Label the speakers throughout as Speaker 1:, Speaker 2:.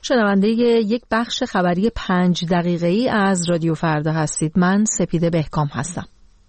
Speaker 1: شنونده یک بخش خبری 5 دقیقه‌ای از رادیو فردا هستید. من سپیده بهکام هستم.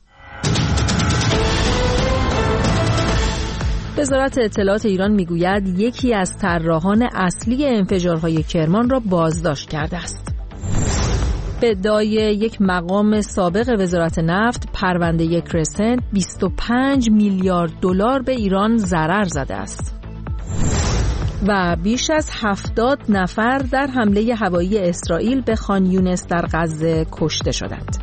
Speaker 1: وزارت اطلاعات ایران میگوید یکی از طراحان اصلی انفجارهای کرمان را بازداشت کرده است. به ادعای یک مقام سابق وزارت نفت، پرونده کرسنت 25 میلیارد دلار به ایران ضرر زده است. و بیش از 70 نفر در حمله هوایی اسرائیل به خان یونس در غزه کشته شدند.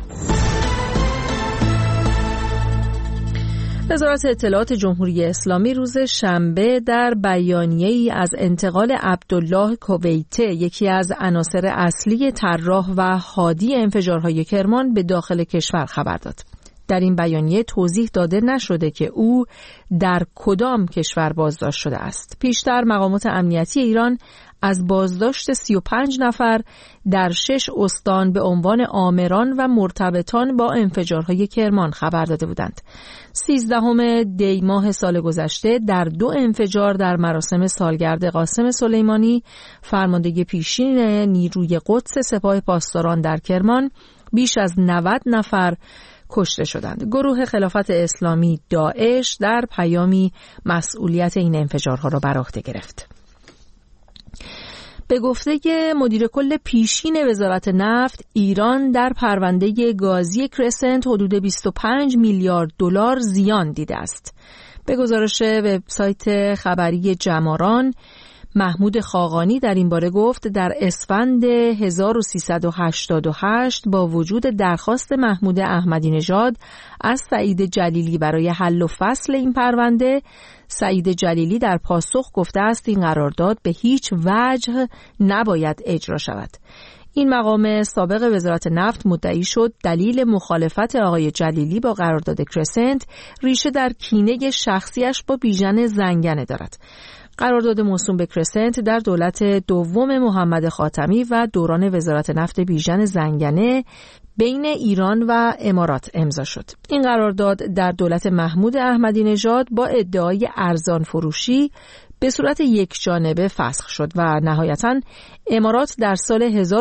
Speaker 1: وزارت اطلاعات جمهوری اسلامی روز شنبه در بیانیه‌ای از انتقال عبدالله کویته، یکی از عناصر اصلی طراح و هادی انفجارهای کرمان، به داخل کشور خبر داد. در این بیانیه توضیح داده نشده که او در کدام کشور بازداشت شده است. پیشتر مقامات امنیتی ایران از بازداشت 35 نفر در 6 استان به عنوان آمران و مرتبطان با انفجارهای کرمان خبر داده بودند. 13 دی ماه سال گذشته در 2 انفجار در مراسم سالگرد قاسم سلیمانی، فرمانده پیشین نیروی قدس سپاه پاسداران در کرمان، بیش از 90 نفر کشته شدند. گروه خلافت اسلامی داعش در پیامی مسئولیت این انفجارها را بر عهده گرفت. به گفته مدیر کل پیشین وزارت نفت، ایران در پرونده گازی کرسنت حدود 25 میلیارد دلار زیان دیده است. به گزارش وبسایت خبری جماران، محمود خاقانی در این باره گفت در اسفند 1388 با وجود درخواست محمود احمدی نژاد از سعید جلیلی برای حل و فصل این پرونده، سعید جلیلی در پاسخ گفته است این قرارداد به هیچ وجه نباید اجرا شود. این مقام سابق وزارت نفت مدعی شد دلیل مخالفت آقای جلیلی با قرارداد کرسنت ریشه در کینه شخصیش با بیژن زنگنه دارد. قرارداد موسوم به کرسنت در دولت دوم محمد خاتمی و دوران وزارت نفت بیژن زنگنه بین ایران و امارات امضا شد. این قرارداد در دولت محمود احمدی نژاد با ادعای ارزان فروشی به صورت یک جانبه فسخ شد و نهایتاً امارات در سال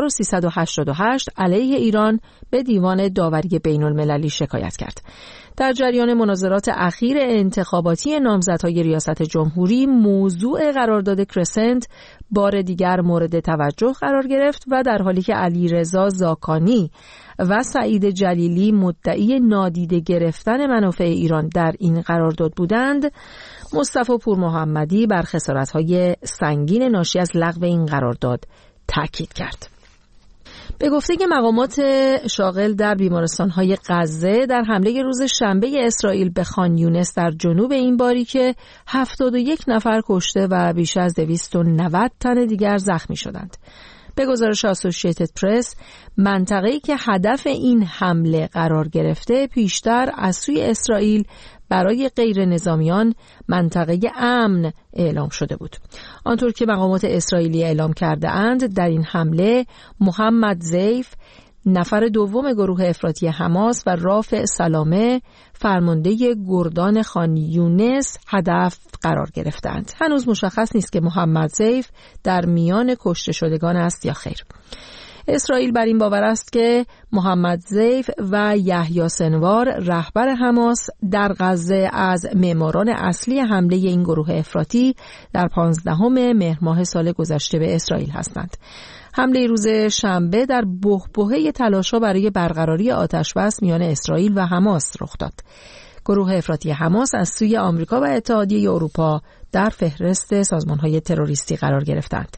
Speaker 1: 1388 علیه ایران به دیوان داوری بین المللی شکایت کرد. در جریان مناظرات اخیر انتخاباتی نامزدهای ریاست جمهوری، موضوع قرارداد کرسنت بار دیگر مورد توجه قرار گرفت و در حالی که علیرضا زاکانی و سعید جلیلی مدعی نادیده گرفتن منافع ایران در این قرارداد بودند، مصطفی پورمحمدی بر خسارت‌های سنگین ناشی از لغو این قرارداد تاکید کرد. به گفته مقامات شاغل در بیمارستان‌های غزه، در حمله روز شنبه اسرائیل به خان یونس در جنوب این باریکه 71 نفر کشته و بیش از 290 تن دیگر زخمی شدند. به گزارش اسوسییتد پرس، منطقه‌ای که هدف این حمله قرار گرفته پیشتر از سوی اسرائیل برای غیر نظامیان منطقه امن اعلام شده بود. آنطور که مقامات اسرائیلی اعلام کرده اند، در این حمله محمد زیف، نفر دوم گروه افراطی حماس، و رافع سلامه، فرمانده گردان خان یونس، هدف قرار گرفتند. هنوز مشخص نیست که محمد زیف در میان کشته شدگان است یا خیر. اسرائیل بر این باور است که محمد زیف و یحیی سنوار، رهبر حماس، در غزه از معماران اصلی حمله این گروه افراطی در 15 مهر ماه سال گذشته به اسرائیل هستند. حمله روز شنبه در بحبوحه تلاش‌ها برای برقراری آتش‌بس میان اسرائیل و حماس رخ داد. گروه افراطی حماس از سوی آمریکا و اتحادیه اروپا در فهرست سازمان‌های تروریستی قرار گرفتند.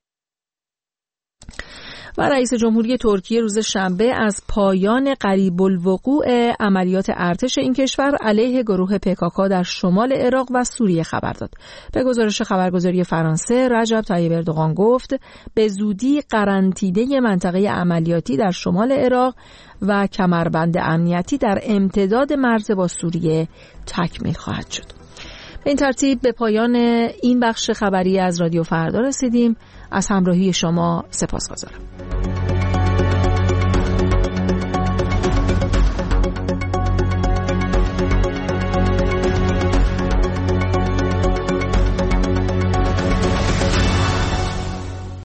Speaker 1: و رئیس جمهوری ترکیه روز شنبه از پایان قریب الوقوع عملیات ارتش این کشور علیه گروه PKK در شمال عراق و سوریه خبر داد. به گزارش خبرگزاری فرانسه، رجب طیب اردوغان گفت به زودی قرنطینه منطقه عملیاتی در شمال عراق و کمربند امنیتی در امتداد مرز با سوریه تکمیل خواهد شد. به این ترتیب به پایان این بخش خبری از رادیو فردا رسیدیم. از همراهی شما سپاسگزارم.